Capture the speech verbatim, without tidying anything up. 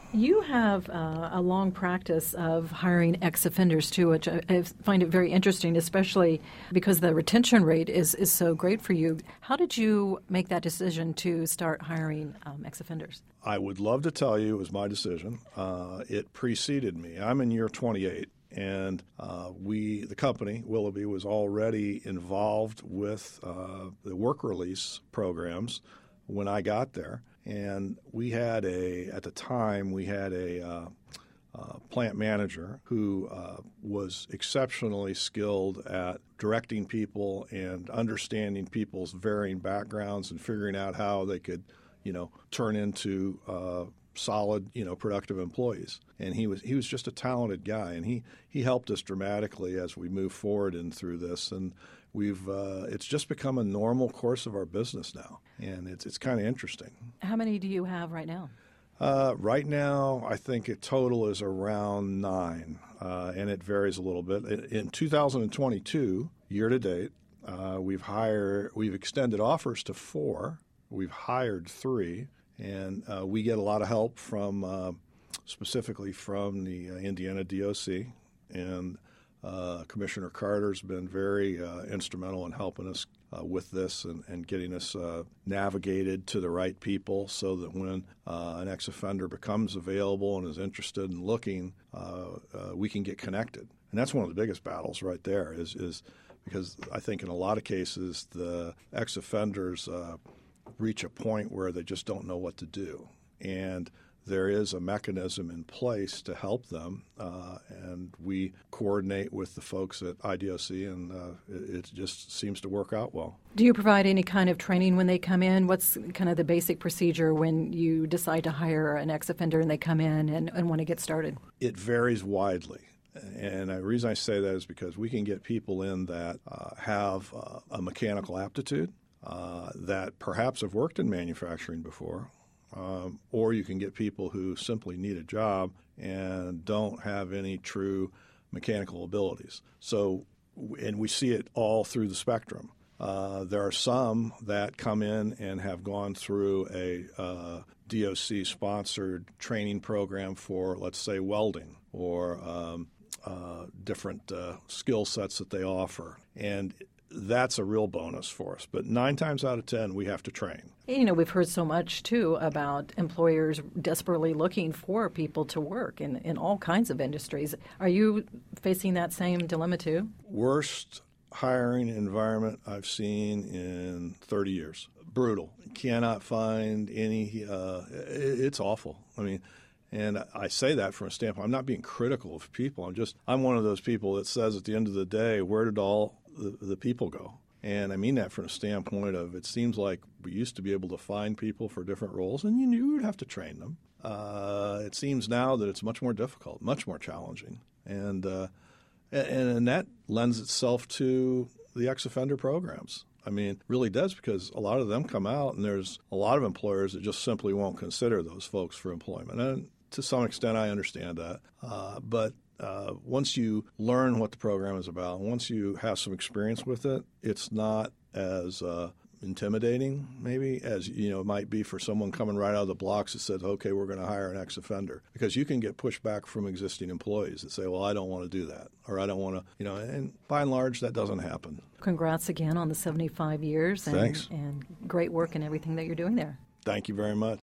You have uh, a long practice of hiring ex-offenders, too, which I, I find it very interesting, especially because the retention rate is, is so great for you. How did you make that decision to start hiring um, ex-offenders? I would love to tell you it was my decision. Uh, it preceded me. I'm in year twenty-eight, and uh, we, the company, Willoughby, was already involved with uh, the work release programs when I got there. And we had a, at the time, we had a uh, uh, plant manager who uh, was exceptionally skilled at directing people and understanding people's varying backgrounds and figuring out how they could, you know, turn into uh, solid, you know, productive employees. And he was he was just a talented guy, and he, he helped us dramatically as we move forward and through this. And we've uh, it's just become a normal course of our business now, and it's it's kind of interesting. How many do you have right now? Uh, right now, I think a total is around nine, uh, and it varies a little bit. In two thousand twenty-two, year to date, uh, we've hired we've extended offers to four. We've hired three, and uh, we get a lot of help from uh, specifically from the uh, Indiana D O C, and Uh, Commissioner Carter's been very uh, instrumental in helping us uh, with this and, and getting us uh, navigated to the right people so that when uh, an ex-offender becomes available and is interested in looking, uh, uh, we can get connected. And that's one of the biggest battles right there is, is because I think in a lot of cases the ex-offenders uh, reach a point where they just don't know what to do. And there is a mechanism in place to help them, uh, and we coordinate with the folks at I D O C, and uh, it, it just seems to work out well. Do you provide any kind of training when they come in? What's kind of the basic procedure when you decide to hire an ex-offender and they come in and, and want to get started? It varies widely. And the reason I say that is because we can get people in that uh, have uh, a mechanical aptitude, uh, that perhaps have worked in manufacturing before, Um, or you can get people who simply need a job and don't have any true mechanical abilities. So, and we see it all through the spectrum. Uh, there are some that come in and have gone through a uh, D O C-sponsored training program for, let's say, welding or um, uh, different uh, skill sets that they offer. And that's a real bonus for us. But nine times out of ten, we have to train. You know, we've heard so much, too, about employers desperately looking for people to work in, in all kinds of industries. Are you facing that same dilemma, too? Worst hiring environment I've seen in thirty years. Brutal. Cannot find any uh, – it's awful. I mean – and I say that from a standpoint, I'm not being critical of people. I'm just, I'm one of those people that says at the end of the day, where did all the, the people go? And I mean that from a standpoint of it seems like we used to be able to find people for different roles, and you, you would have to train them. Uh, it seems now that it's much more difficult, much more challenging. And, uh, and, and that lends itself to the ex-offender programs. I mean, it really does, because a lot of them come out, and there's a lot of employers that just simply won't consider those folks for employment. And to some extent, I understand that. Uh, but uh, once you learn what the program is about, once you have some experience with it, it's not as uh, intimidating, maybe, as you know it might be for someone coming right out of the blocks that says, okay, we're going to hire an ex-offender. Because you can get pushback from existing employees that say, well, I don't want to do that, or I don't want to, you know, and by and large, that doesn't happen. Congrats again on the seventy-five years. And, Thanks. And great work and everything that you're doing there. Thank you very much.